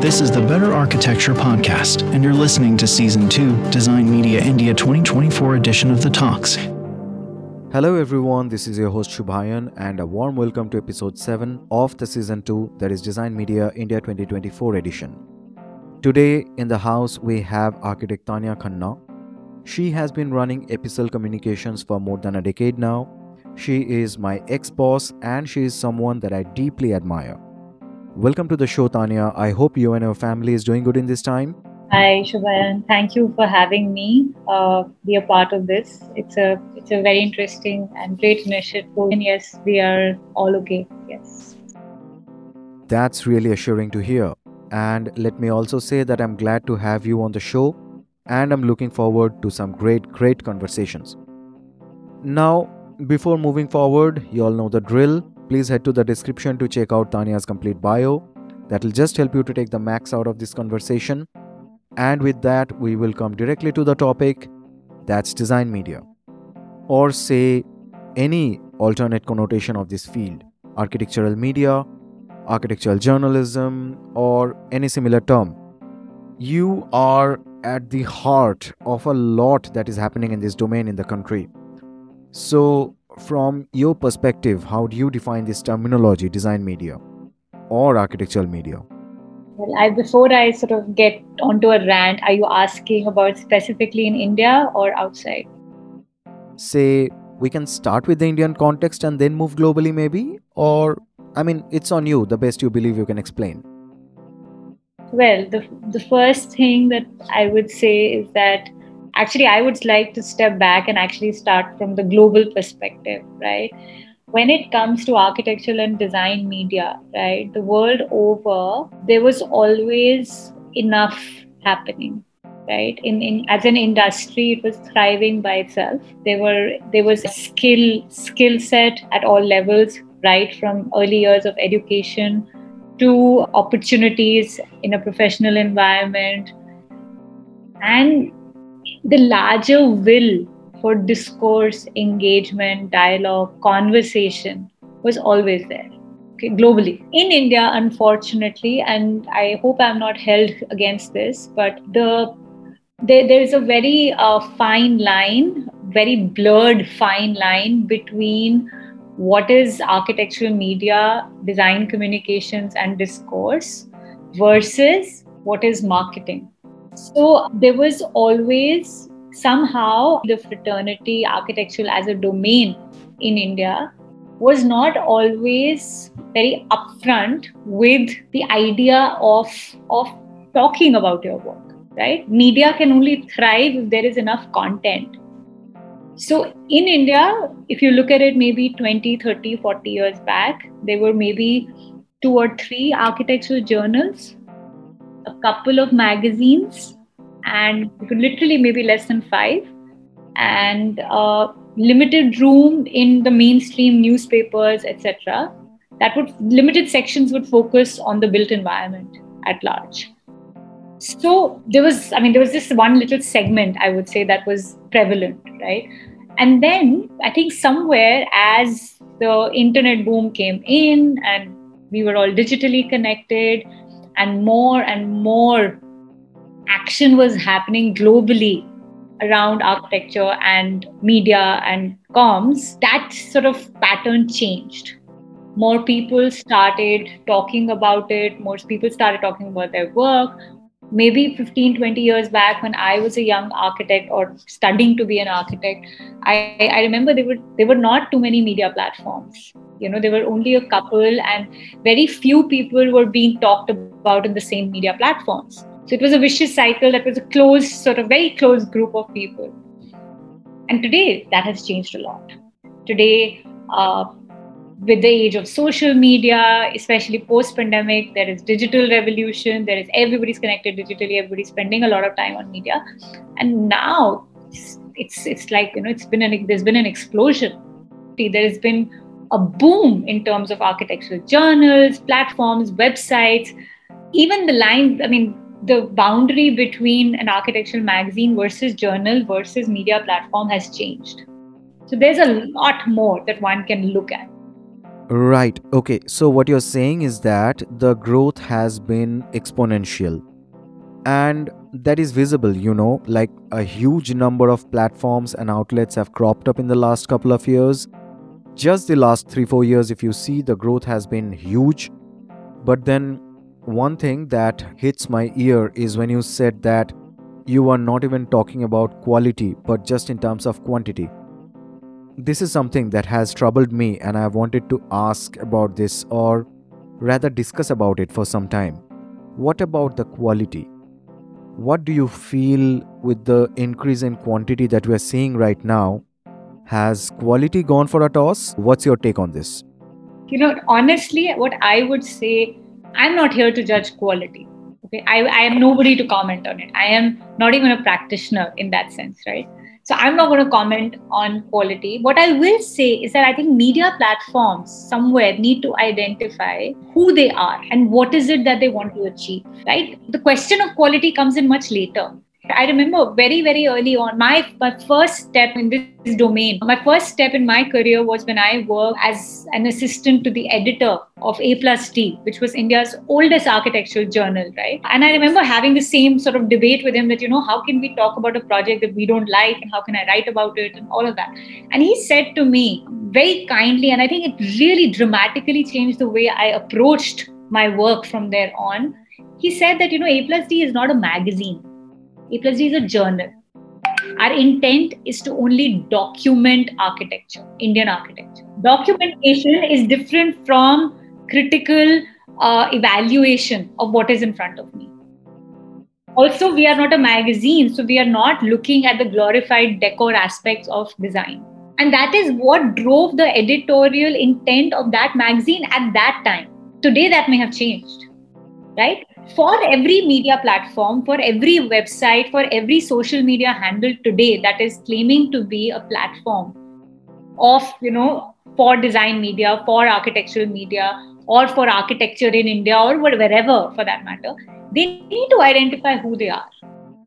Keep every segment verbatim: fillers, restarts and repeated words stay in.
This is the Better Architecture Podcast, and you're listening to Season two, Design Media India twenty twenty-four edition of The Talks. Hello everyone, this is your host Shubhayan and a warm welcome to episode seven of the Season two, that is Design Media India twenty twenty-four edition. Today in the house we have architect Tanya Khanna. She has been running Epicel Communications for more than a decade now. She is my ex-boss and she is someone that I deeply admire. Welcome to the show, Tanya. I hope you and your family is doing good in this time. Hi, Shubhayan. Thank you for having me uh, be a part of this. It's a it's a very interesting and great initiative. And yes, we are all okay. Yes. That's really assuring to hear. And let me also say that I'm glad to have you on the show and I'm looking forward to some great, great conversations. Now, before moving forward, you all know the drill. Please head to the description to check out Tanya's complete bio. That will just help you to take the max out of this conversation. And with that, we will come directly to the topic, that's design media. Or say, any alternate connotation of this field, architectural media, architectural journalism, or any similar term. You are at the heart of a lot that is happening in this domain in the country. So, from your perspective, how do you define this terminology, design media or architectural media? Well, I, before I sort of get onto a rant, are you asking about specifically in India or outside? Say, we can start with the Indian context and then move globally maybe? Or, I mean, it's on you, the best you believe you can explain. Well, the the first thing that I would say is that actually, I would like to step back and actually start from the global perspective, right? When it comes to architectural and design media, right, the world over, there was always enough happening, right? In, in as an industry, it was thriving by itself. There were there was a skill skill set at all levels, right, from early years of education to opportunities in a professional environment, and the larger will for discourse, engagement, dialogue, conversation was always there, okay, globally. In India, unfortunately, and I hope I'm not held against this, but the there, there is a very uh, fine line, very blurred fine line between what is architectural media, design communications and discourse versus what is marketing. So there was always somehow the fraternity, architectural as a domain in India was not always very upfront with the idea of, of talking about your work, right? Media can only thrive if there is enough content. So in India, if you look at it maybe twenty, thirty, forty years back, there were maybe two or three architectural journals, a couple of magazines, and literally maybe less than five, and uh, limited room in the mainstream newspapers, et cetera. That would limited sections would focus on the built environment at large. So there was, I mean, there was this one little segment, I would say, that was prevalent, right? And then I think somewhere as the internet boom came in and we were all digitally connected, and more and more action was happening globally around architecture and media and comms, that sort of pattern changed. More people started talking about it. More people started talking about their work. Maybe fifteen, twenty years back when I was a young architect or studying to be an architect, I, I remember there were, there were not too many media platforms. You know, there were only a couple and very few people were being talked about in the same media platforms. So it was a vicious cycle that was a closed, sort of very close group of people. And today that has changed a lot. Today, uh, with the age of social media, especially post-pandemic, there is digital revolution. There is everybody's connected digitally. Everybody's spending a lot of time on media, and now it's it's, it's like you know it's been an there's been an explosion. There has been a boom in terms of architectural journals, platforms, websites, even the line. I mean, the boundary between an architectural magazine versus journal versus media platform has changed. So there's a lot more that one can look at. Right. Okay. So what you're saying is that the growth has been exponential. And that is visible, you know, like a huge number of platforms and outlets have cropped up in the last couple of years. Just the last three, four years, if you see, the growth has been huge. But then one thing that hits my ear is when you said that you are not even talking about quality, but just in terms of quantity. This is something that has troubled me, and I wanted to ask about this, or rather discuss about it for some time. What about the quality? What do you feel with the increase in quantity that we are seeing right now? Has quality gone for a toss? What's your take on this? You know, honestly, what I would say, I'm not here to judge quality. Okay, I, I am nobody to comment on it. I am not even a practitioner in that sense, right? So I'm not going to comment on quality. What I will say is that I think media platforms somewhere need to identify who they are and what is it that they want to achieve, right? The question of quality comes in much later. I remember very, very early on, my, my first step in this domain, my first step in my career was when I worked as an assistant to the editor of A plus T, which was India's oldest architectural journal, right? And I remember having the same sort of debate with him that, you know, how can we talk about a project that we don't like and how can I write about it and all of that. And he said to me very kindly, and I think it really dramatically changed the way I approached my work from there on. He said that, you know, A plus D is not a magazine. A plus D is a journal. Our intent is to only document architecture, Indian architecture. Documentation is different from critical uh, evaluation of what is in front of me. Also, we are not a magazine, so we are not looking at the glorified decor aspects of design. And that is what drove the editorial intent of that magazine at that time. Today, that may have changed, right? For every media platform, for every website, for every social media handle today that is claiming to be a platform of, you know, for design media, for architectural media, or for architecture in India, or wherever for that matter, they need to identify who they are.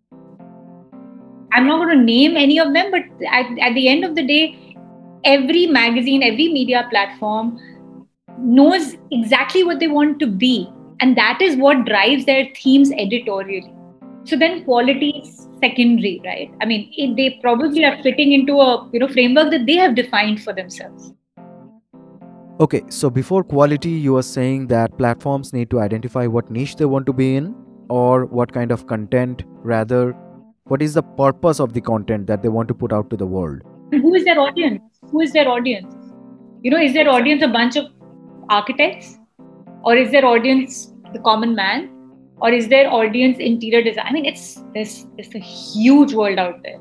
I'm not going to name any of them, but at, at the end of the day, every magazine, every media platform knows exactly what they want to be. And that is what drives their themes editorially. So then quality is secondary, right? I mean, it, they probably are fitting into a you know framework that they have defined for themselves. Okay, so before quality, you are saying that platforms need to identify what niche they want to be in, or what kind of content, rather, what is the purpose of the content that they want to put out to the world? And who is their audience? Who is their audience? You know, is their audience a bunch of architects? Or is their audience the common man? Or is their audience interior design? I mean, it's there's, there's a huge world out there.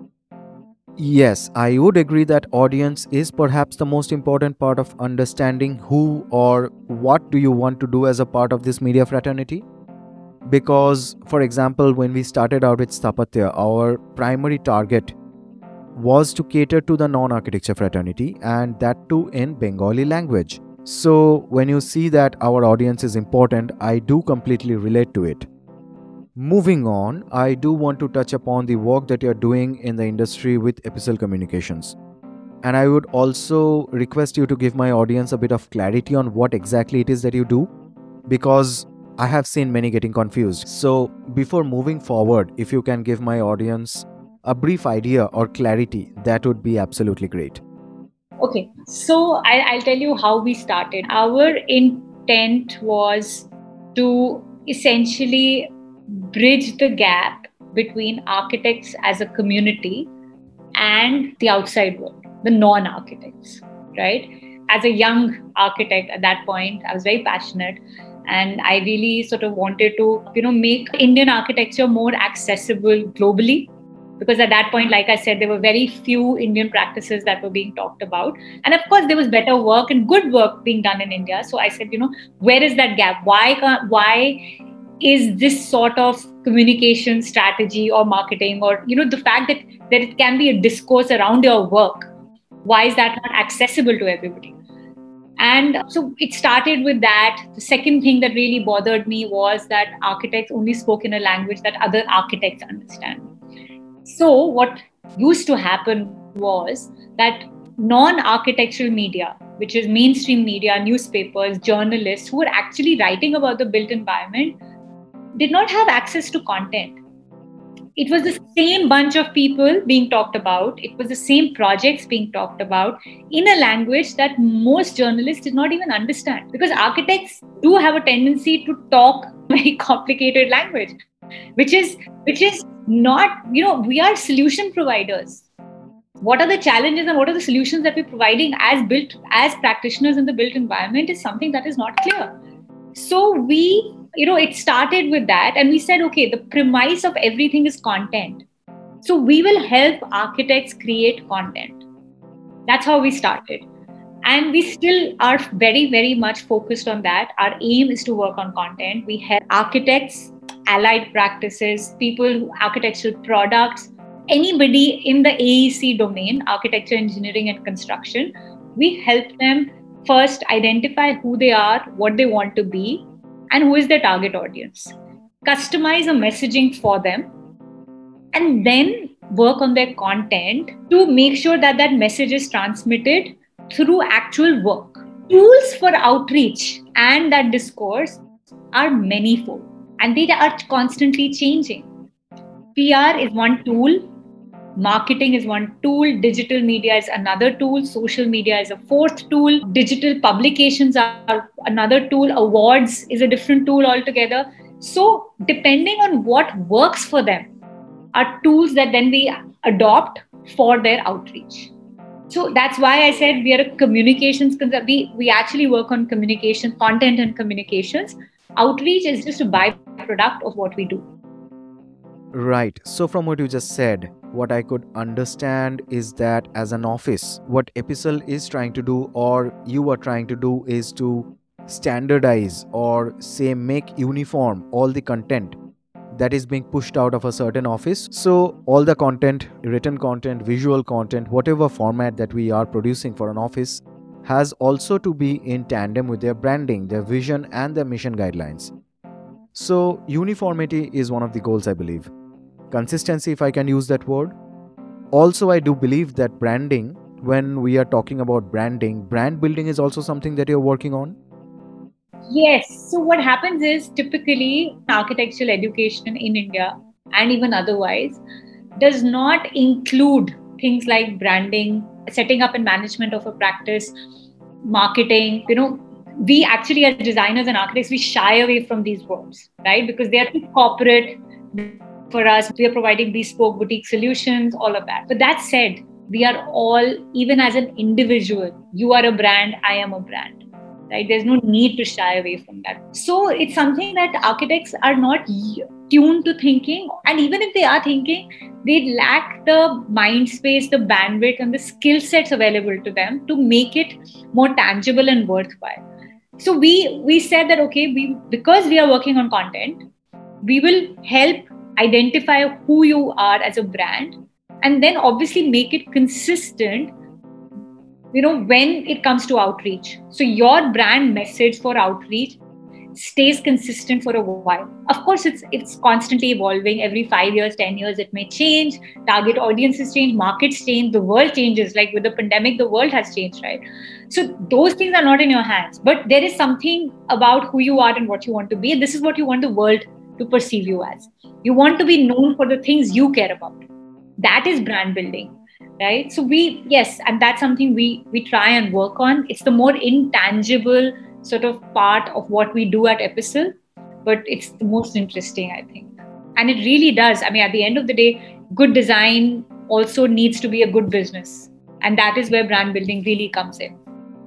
Yes, I would agree that audience is perhaps the most important part of understanding who or what do you want to do as a part of this media fraternity. Because, for example, when we started out with Sthapatya, our primary target was to cater to the non-architecture fraternity, and that too in Bengali language. So when you see that our audience is important, I do completely relate to it. Moving on, I do want to touch upon the work that you're doing in the industry with Epistle Communications. And I would also request you to give my audience a bit of clarity on what exactly it is that you do, because I have seen many getting confused. So before moving forward, if you can give my audience a brief idea or clarity, that would be absolutely great. Okay, so I, I'll tell you how we started. Our intent was to essentially bridge the gap between architects as a community and the outside world, the non-architects, right? As a young architect at that point, I was very passionate, and I really sort of wanted to, you know, make Indian architecture more accessible globally. Because at that point, like I said, there were very few Indian practices that were being talked about. And of course, there was better work and good work being done in India. So I said, you know, where is that gap? Why can't, why is this sort of communication strategy or marketing, or, you know, the fact that, that it can be a discourse around your work, why is that not accessible to everybody? And so it started with that. The second thing that really bothered me was that architects only spoke in a language that other architects understand. So what used to happen was that non-architectural media, which is mainstream media, newspapers, journalists who were actually writing about the built environment, did not have access to content. It was the same bunch of people being talked about. It was the same projects being talked about in a language that most journalists did not even understand. Because architects do have a tendency to talk very complicated language, which is which is not, you know, we are solution providers. What are the challenges and what are the solutions that we're providing as built as practitioners in the built environment is something that is not clear. So we, you know, it started with that, and we said, okay, the premise of everything is content. So we will help architects create content. That's how we started. And we still are very, very much focused on that. Our aim is to work on content. We help architects, allied practices, people, architectural products, anybody in the A E C domain, architecture, engineering, and construction. We help them first identify who they are, what they want to be, and who is their target audience. Customize a messaging for them, and then work on their content to make sure that that message is transmitted through actual work. Tools for outreach and that discourse are manifold, and they are constantly changing. P R is one tool. Marketing is one tool, digital media is another tool, social media is a fourth tool, digital publications are another tool, awards is a different tool altogether. So depending on what works for them are tools that then we adopt for their outreach. So that's why I said we are a communications, we, we actually work on communication, content and communications. Outreach is just a byproduct of what we do. Right. So from what you just said, what I could understand is that as an office, what Epicel is trying to do, or you are trying to do, is to standardize or say make uniform all the content that is being pushed out of a certain office. So all the content, written content, visual content, whatever format that we are producing for an office has also to be in tandem with their branding, their vision and their mission guidelines. So uniformity is one of the goals, I believe. Consistency, if I can use that word. Also, I do believe that branding, when we are talking about branding, brand building is also something that you're working on. Yes. So what happens is typically architectural education in India and even otherwise does not include things like branding, setting up and management of a practice, marketing. You know, we actually as designers and architects, we shy away from these words, right? Because they are too corporate. For us, we are providing bespoke boutique solutions, all of that. But that said, we are all, even as an individual, you are a brand, I am a brand, right? There's no need to shy away from that. So it's something that architects are not tuned to thinking. And even if they are thinking, they lack the mind space, the bandwidth, and the skill sets available to them to make it more tangible and worthwhile. So we, we said that, okay, we because we are working on content, we will help identify who you are as a brand, and then obviously make it consistent, you know, when it comes to outreach. So your brand message for outreach stays consistent for a while. Of course, it's it's constantly evolving. Every five years, ten years, it may change. Target audiences change, markets change, the world changes. Like with the pandemic, the world has changed, right? So those things are not in your hands. But there is something about who you are and what you want to be. And this is what you want the world to perceive you as. You want to be known for the things you care about. That is brand building, right? So we, yes, and that's something we we try and work on. It's the more intangible sort of part of what we do at Epicel, but it's the most interesting, I think. And it really does. I mean, at the end of the day, good design also needs to be a good business. And that is where brand building really comes in.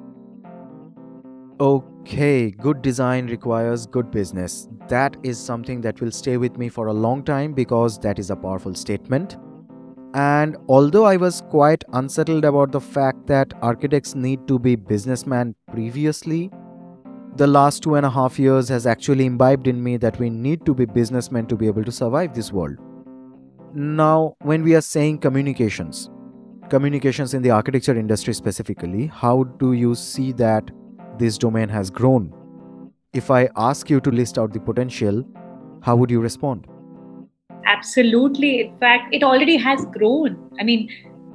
Okay, good design requires good business. That is something that will stay with me for a long time because that is a powerful statement. And although I was quite unsettled about the fact that architects need to be businessmen previously, the last two and a half years has actually imbibed in me that we need to be businessmen to be able to survive this world. Now, when we are saying communications, communications in the architecture industry specifically, how do you see that this domain has grown? If I ask you to list out the potential, how would you respond? Absolutely. In fact, it already has grown. I mean,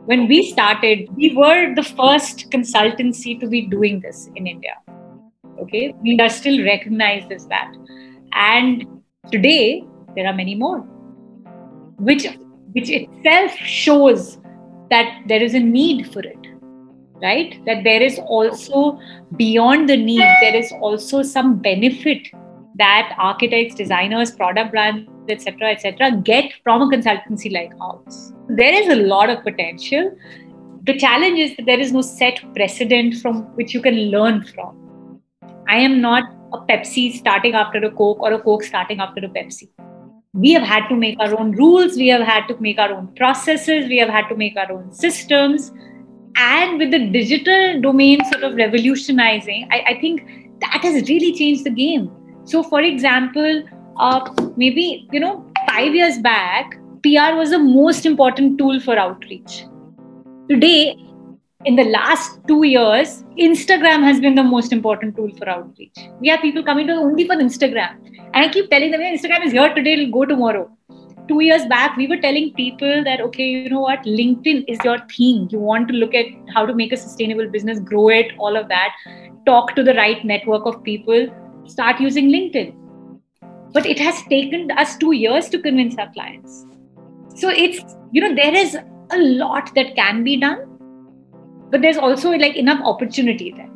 When we started, we were the first consultancy to be doing this in India. Okay, we are still recognized as that. And today, there are many more, which, which itself shows that there is a need for it, right? That there is also, beyond the need, there is also some benefit that architects, designers, product brands, et cetera, et cetera, get from a consultancy like ours. There is a lot of potential. The challenge is that there is no set precedent from which you can learn from. I am not a Pepsi starting after a Coke or a Coke starting after a Pepsi. We have had to make our own rules. We have had to make our own processes. We have had to make our own systems. And with the digital domain sort of revolutionizing, I, I think that has really changed the game. So, for example, uh, maybe, you know, five years back, P R was the most important tool for outreach. Today, in the last two years, Instagram has been the most important tool for outreach. We have people coming to only for Instagram. And I keep telling them, yeah, Instagram is here today, it'll go tomorrow. Two years back, we were telling people that, okay, you know what, LinkedIn is your thing. You want to look at how to make a sustainable business, grow it, all of that. Talk to the right network of people. Start using LinkedIn. But it has taken us two years to convince our clients. So it's, you know, there is a lot that can be done, but there's also like enough opportunity there.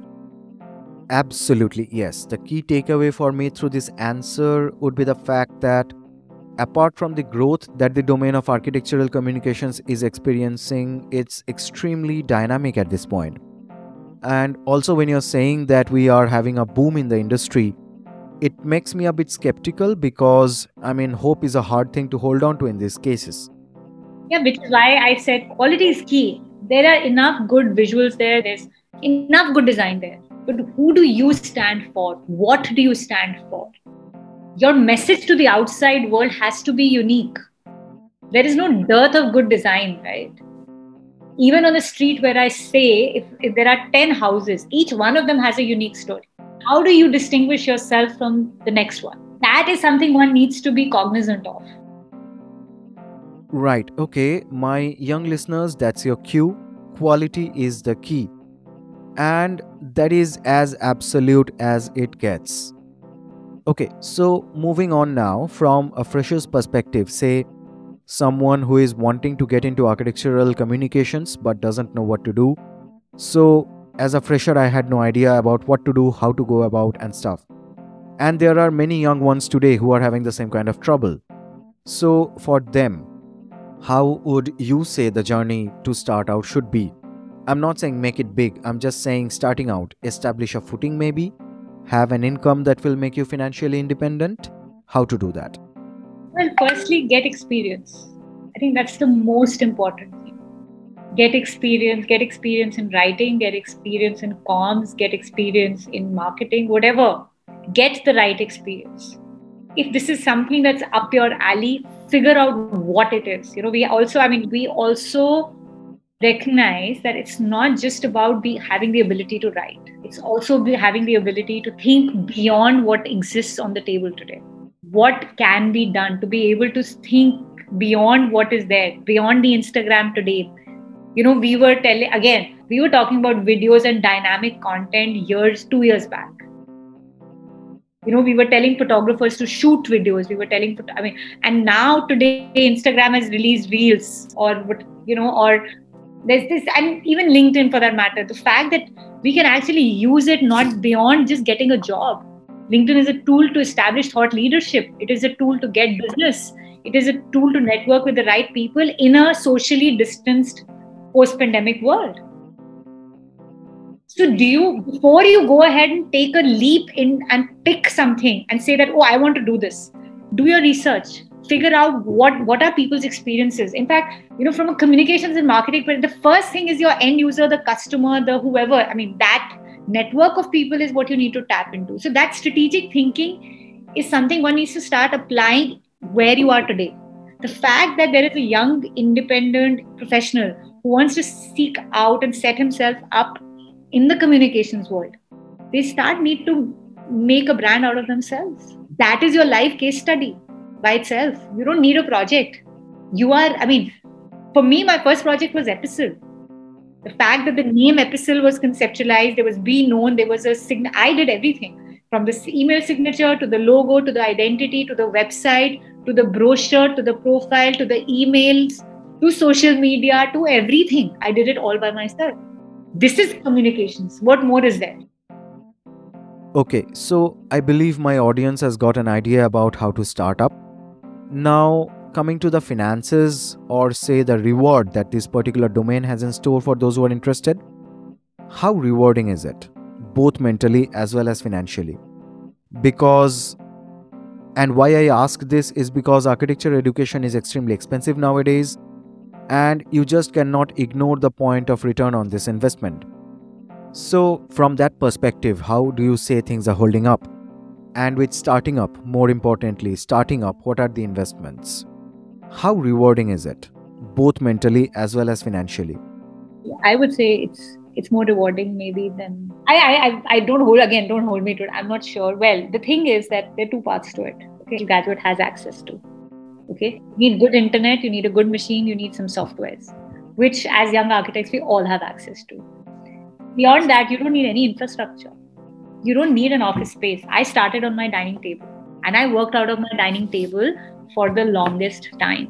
Absolutely, yes. The key takeaway for me through this answer would be the fact that apart from the growth that the domain of architectural communications is experiencing, it's extremely dynamic at this point. And also when you're saying that we are having a boom in the industry, it makes me a bit skeptical because, I mean, hope is a hard thing to hold on to in these cases. Yeah, which is why I said quality is key. There are enough good visuals there. There's enough good design there. But who do you stand for? What do you stand for? Your message to the outside world has to be unique. There is no dearth of good design, right? Even on the street where I say, if, if there are ten houses, each one of them has a unique story. How do you distinguish yourself from the next one? That is something one needs to be cognizant of. Right, okay, my young listeners, that's your cue. Quality is the key. And that is as absolute as it gets. Okay, so moving on now from a fresher's perspective, say someone who is wanting to get into architectural communications but doesn't know what to do. So as a fresher, I had no idea about what to do, how to go about and stuff. And there are many young ones today who are having the same kind of trouble. So for them, how would you say the journey to start out should be? I'm not saying make it big. I'm just saying starting out, establish a footing maybe, have an income that will make you financially independent. How to do that? Well, firstly, get experience. I think that's the most important thing. Get experience, get experience in writing, get experience in comms, get experience in marketing, whatever. Get the right experience. If this is something that's up your alley, figure out what it is. You know, we also, I mean, we also recognize that it's not just about be, having the ability to write. It's also be having the ability to think beyond what exists on the table today. What can be done to be able to think beyond what is there, beyond the Instagram today. You know, we were telling, again, we were talking about videos and dynamic content years, two years back. You know, we were telling photographers to shoot videos. We were telling, I mean, and now today Instagram has released reels or what, you know, or there's this, and even LinkedIn for that matter. The fact that we can actually use it not beyond just getting a job. LinkedIn is a tool to establish thought leadership. It is a tool to get business. It is a tool to network with the right people in a socially distanced post-pandemic world. So do you, before you go ahead and take a leap in and pick something and say that, oh, I want to do this, do your research, figure out what, what are people's experiences. In fact, you know, from a communications and marketing, but the first thing is your end user, the customer, the whoever. I mean, that network of people is what you need to tap into. So that strategic thinking is something one needs to start applying where you are today. The fact that there is a young, independent professional who wants to seek out and set himself up in the communications world, they start need to make a brand out of themselves. That is your life case study by itself. You don't need a project. You are, I mean, For me, my first project was Epistle. The fact that the name Epistle was conceptualized, there was be known, there was a sign. I did everything from the email signature to the logo to the identity to the website to the brochure to the profile to the emails to social media to everything. I did it all by myself. This is communications. What more is there? Okay, so I believe my audience has got an idea about how to start up. Now, coming to the finances or say the reward that this particular domain has in store for those who are interested, how rewarding is it? Both mentally as well as financially. Because, and why I ask this is because architecture education is extremely expensive nowadays, and you just cannot ignore the point of return on this investment. So, from that perspective, how do you say things are holding up? And with starting up, more importantly, starting up, what are the investments? How rewarding is it, both mentally as well as financially? I would say it's it's more rewarding maybe than I I I don't hold again. Don't hold me to it. I'm not sure. Well, the thing is that there are two parts to it. Okay, graduate has access to. Okay, you need good internet. You need a good machine. You need some softwares, which as young architects we all have access to. Beyond that, you don't need any infrastructure. You don't need an office space. I started on my dining table and I worked out of my dining table for the longest time.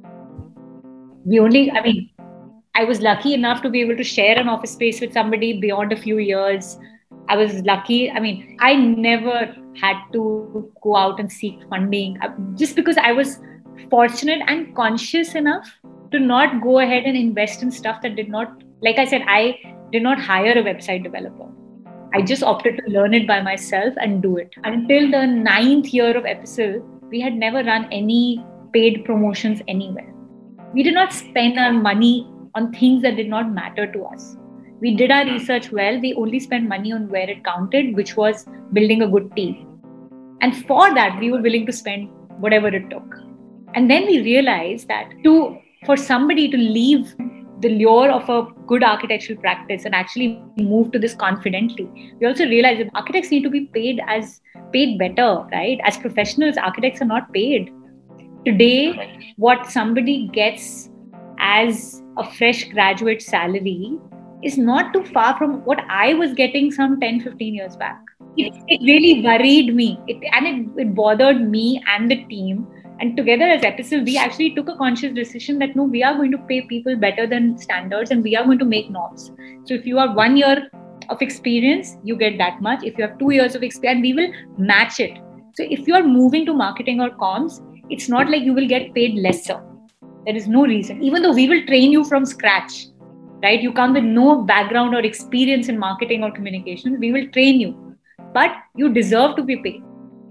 We only, I mean, I was lucky enough to be able to share an office space with somebody beyond a few years. I was lucky. I mean, I never had to go out and seek funding just because I was fortunate and conscious enough to not go ahead and invest in stuff that did not, like I said, I did not hire a website developer. I just opted to learn it by myself and do it. Until the ninth year of Epistle, we had never run any paid promotions anywhere. We did not spend our money on things that did not matter to us. We did our research well. We only spent money on where it counted, which was building a good team. And for that, we were willing to spend whatever it took. And then we realized that to for somebody to leave the lure of a good architectural practice and actually move to this confidently, we also realized that architects need to be paid as paid better, right? As professionals, architects are not paid. Today, what somebody gets as a fresh graduate salary is not too far from what I was getting some ten, fifteen years back. It, it really worried me it, and it, it bothered me and the team. And together as Epistle, we actually took a conscious decision that no, we are going to pay people better than standards and we are going to make norms. So if you are one year of experience, you get that much. If you have two years of experience, we will match it. So if you are moving to marketing or comms, it's not like you will get paid lesser. There is no reason. Even though we will train you from scratch, right? You come with no background or experience in marketing or communications, we will train you. But you deserve to be paid.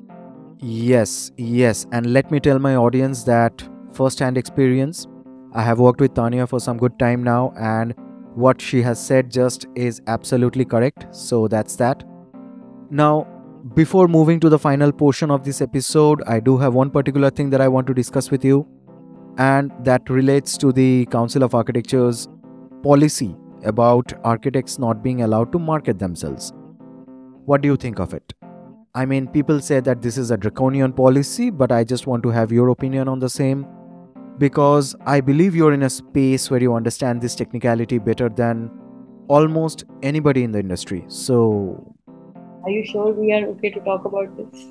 Yes, yes. And let me tell my audience that first-hand experience, I have worked with Tanya for some good time now, and what she has said just is absolutely correct. So that's that. Now, before moving to the final portion of this episode, I do have one particular thing that I want to discuss with you, and that relates to the Council of Architecture's policy about architects not being allowed to market themselves. What do you think of it? I mean, people say that this is a draconian policy, but I just want to have your opinion on the same, because I believe you're in a space where you understand this technicality better than almost anybody in the industry. So, are you sure we are okay to talk about this?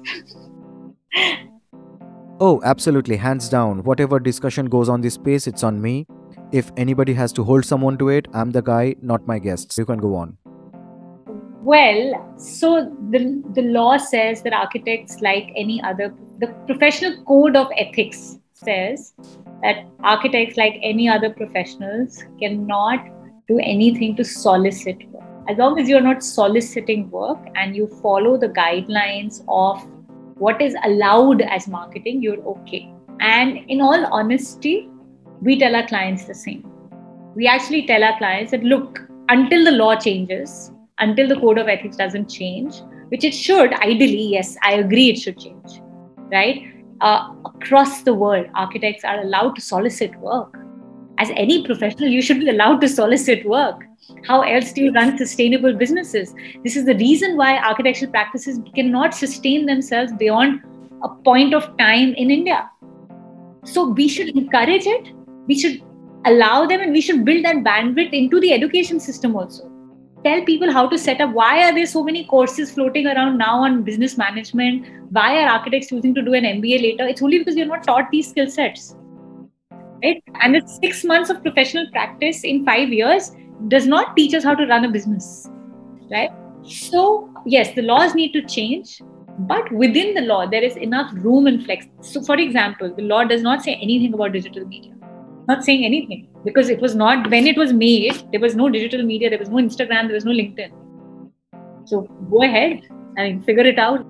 Oh, absolutely, hands down. Whatever discussion goes on this space, it's on me. If anybody has to hold someone to it, I'm the guy, not my guests. You can go on. Well, so the, the law says that architects, like any other, the professional code of ethics says that architects, like any other professionals, cannot do anything to solicit work. As long as you're not soliciting work and you follow the guidelines of what is allowed as marketing, you're okay. And in all honesty, we tell our clients the same. We actually tell our clients that, look, until the law changes, until the code of ethics doesn't change, which it should, ideally, yes, I agree it should change, right? Uh, across the world, architects are allowed to solicit work. As any professional, you should be allowed to solicit work. How else do you run sustainable businesses? This is the reason why architectural practices cannot sustain themselves beyond a point of time in India. So we should encourage it. We should allow them, and we should build that bandwidth into the education system also. Tell people how to set up. Why are there so many courses floating around now on business management? Why are architects choosing to do an M B A later? It's only because you're not taught these skill sets. Right? And it's six months of professional practice in five years does not teach us how to run a business. Right? So, yes, the laws need to change, but within the law, there is enough room and flex. So, for example, the law does not say anything about digital media. Not saying anything, because it was not, when it was made, there was no digital media, there was no Instagram, there was no LinkedIn. So go ahead and figure it out.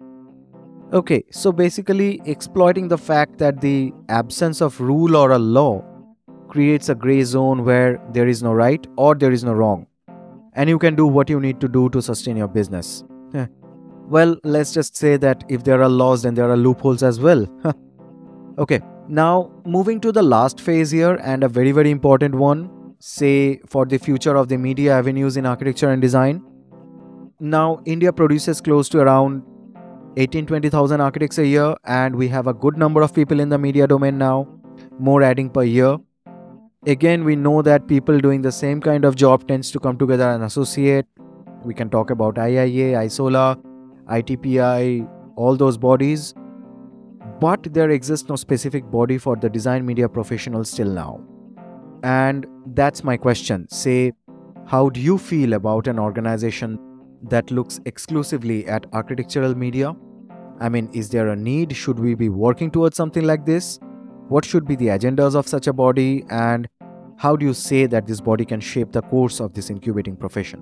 Okay, so basically exploiting the fact that the absence of rule or a law creates a gray zone where there is no right or there is no wrong, and you can do what you need to do to sustain your business. Well, let's just say that if there are laws, then there are loopholes as well. Okay. Now, moving to the last phase here, and a very, very important one, say for the future of the media avenues in architecture and design. Now, India produces close to around eighteen to twenty thousand architects a year, and we have a good number of people in the media domain now, more adding per year. Again, we know that people doing the same kind of job tends to come together and associate. We can talk about I I A, ISOLA, I T P I, all those bodies. But there exists no specific body for the design media professionals till now. And that's my question. Say, how do you feel about an organization that looks exclusively at architectural media? I mean, is there a need? Should we be working towards something like this? What should be the agendas of such a body? And how do you say that this body can shape the course of this incubating profession?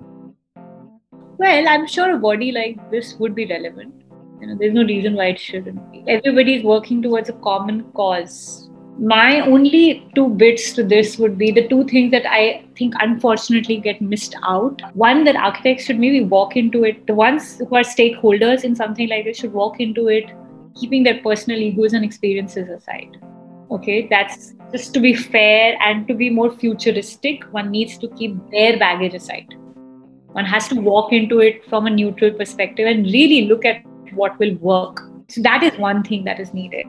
Well, I'm sure a body like this would be relevant. You know, there's no reason why it shouldn't be. Everybody is working towards a common cause. My only two bits to this would be the two things that I think unfortunately get missed out. One, that architects should maybe walk into it. The ones who are stakeholders in something like this should walk into it keeping their personal egos and experiences aside. Okay, that's just to be fair and to be more futuristic. One needs to keep their baggage aside. One has to walk into it from a neutral perspective and really look at what will work. So that is one thing that is needed.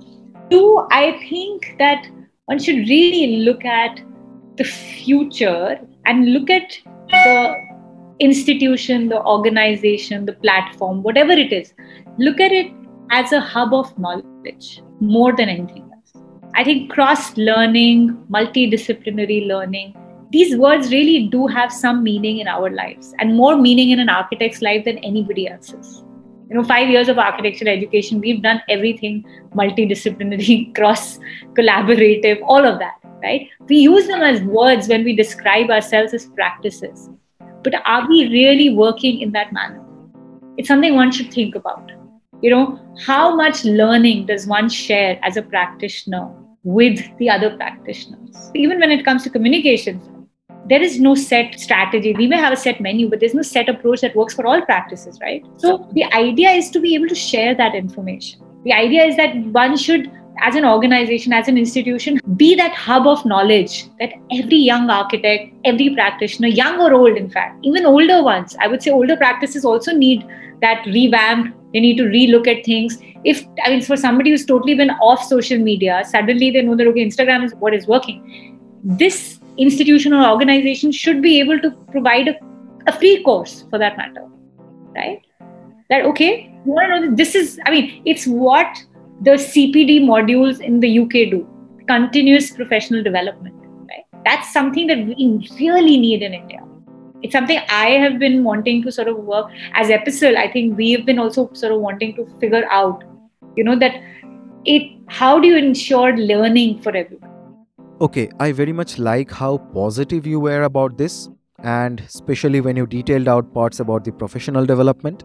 Two, I think that one should really look at the future and look at the institution, the organization, the platform, whatever it is. Look at it as a hub of knowledge more than anything else. I think cross-learning, multidisciplinary learning, these words really do have some meaning in our lives and more meaning in an architect's life than anybody else's. You know, five years of architectural education, we've done everything multidisciplinary, cross-collaborative, all of that, right? We use them as words when we describe ourselves as practices. But are we really working in that manner? It's something one should think about. You know, how much learning does one share as a practitioner with the other practitioners? Even when it comes to communications, there is no set strategy. We may have a set menu, but there's no set approach that works for all practices, right? So the idea is to be able to share that information. The idea is that one should, as an organization, as an institution, be that hub of knowledge that every young architect, every practitioner, young or old, in fact, even older ones, I would say older practices also need that revamp. They need to relook at things. If, I mean, for somebody who's totally been off social media, suddenly they know that, okay, Instagram is what is working. This institution or organization should be able to provide a, a free course for that matter, right? That, okay, you want to know this is, I mean, it's what the C P D modules in the U K do, continuous professional development, right? That's something that we really need in India. It's something I have been wanting to sort of work as Epicel. I think we have been also sort of wanting to figure out, you know, that it, how do you ensure learning for everyone? Okay, I very much like how positive you were about this, and especially when you detailed out parts about the professional development.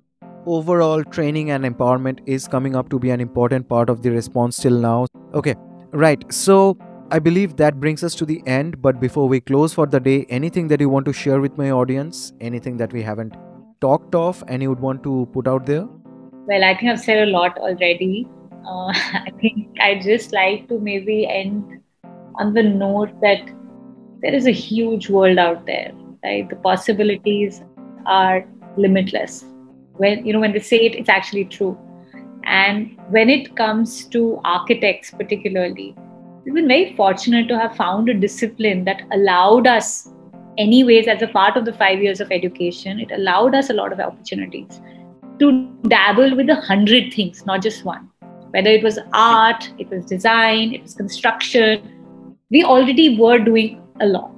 Overall, training and empowerment is coming up to be an important part of the response till now. Okay, right. So I believe that brings us to the end. But before we close for the day, anything that you want to share with my audience? Anything that we haven't talked of and you would want to put out there? Well, I think I've said a lot already. Uh, I think I'd just like to maybe end on the note that there is a huge world out there, right? The possibilities are limitless. When, you know, when they say it, it's actually true. And when it comes to architects particularly, we've been very fortunate to have found a discipline that allowed us, anyways, as a part of the five years of education, it allowed us a lot of opportunities to dabble with a hundred things, not just one. Whether it was art, it was design, it was construction, we already were doing a lot.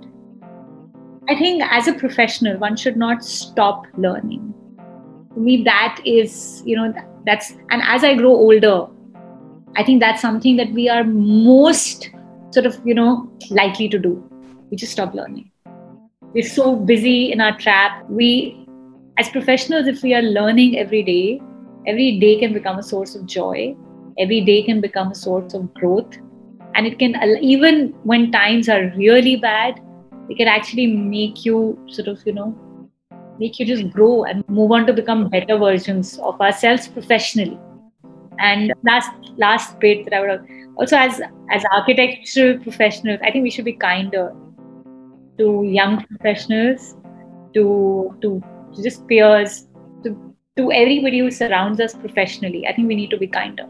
I think as a professional, one should not stop learning. For me, that is, you know, that's, and as I grow older, I think that's something that we are most sort of, you know, likely to do. We just stop learning. We're so busy in our trap. We, as professionals, if we are learning every day, every day can become a source of joy. Every day can become a source of growth. And it can, even when times are really bad, it can actually make you sort of, you know, make you just grow and move on to become better versions of ourselves professionally. And last last bit that I would have, also as as architectural professionals, I think we should be kinder to young professionals, to to, to just peers, to, to everybody who surrounds us professionally. I think we need to be kinder.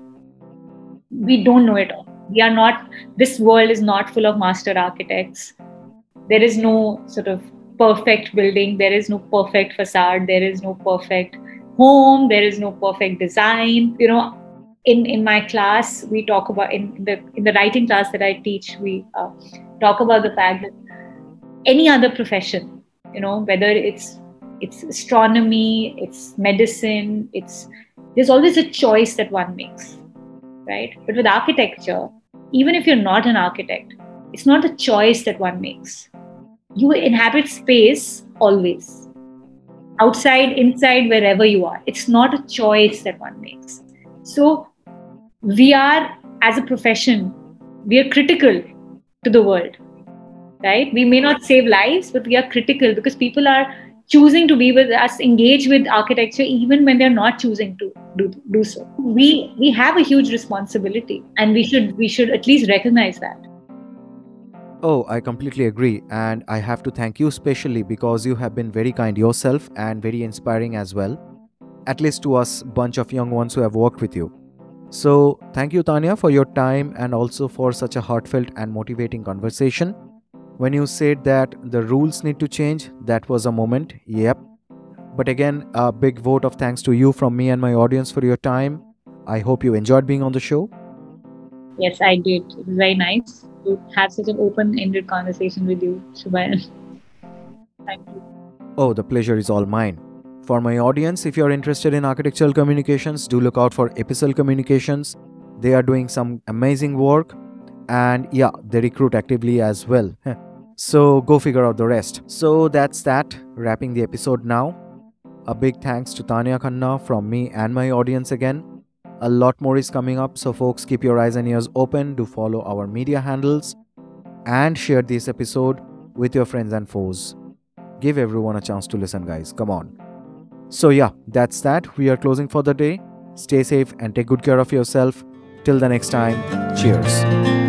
We don't know it all. We are not, this world is not full of master architects. There is no sort of perfect building. There is no perfect facade. There is no perfect home. There is no perfect design. You know, in, in my class, we talk about, in the in the writing class that I teach, we uh, talk about the fact that any other profession, you know, whether it's it's astronomy, it's medicine, it's there's always a choice that one makes, right? But with architecture, even if you're not an architect, it's not a choice that one makes. You inhabit space always. Outside, inside, wherever you are. It's not a choice that one makes. So we are, as a profession, we are critical to the world, right? We may not save lives, but we are critical because people are choosing to be with us, engage with architecture, even when they're not choosing to do, do so. We we have a huge responsibility, and we should we should at least recognize that. Oh, I completely agree. And I have to thank you specially because you have been very kind yourself and very inspiring as well. At least to us, bunch of young ones who have worked with you. So thank you, Tanya, for your time and also for such a heartfelt and motivating conversation. When you said that the rules need to change, that was a moment. Yep. But again, a big vote of thanks to you from me and my audience for your time. I hope you enjoyed being on the show. Yes, I did. It was very nice to have such an open-ended conversation with you, Shubhayan. Thank you. Oh, the pleasure is all mine. For my audience, if you're interested in architectural communications, do look out for Epicel Communications. They are doing some amazing work. And yeah, they recruit actively as well. So go figure out the rest. So that's that. Wrapping the episode now. A big thanks to Tanya Khanna from me and my audience again. A lot more is coming up, so folks, keep your eyes and ears open. Do follow our media handles and share this episode with your friends and foes. Give everyone a chance to listen, guys. Come on. So yeah, that's that. We are closing for the day. Stay safe and take good care of yourself. Till the next time, cheers.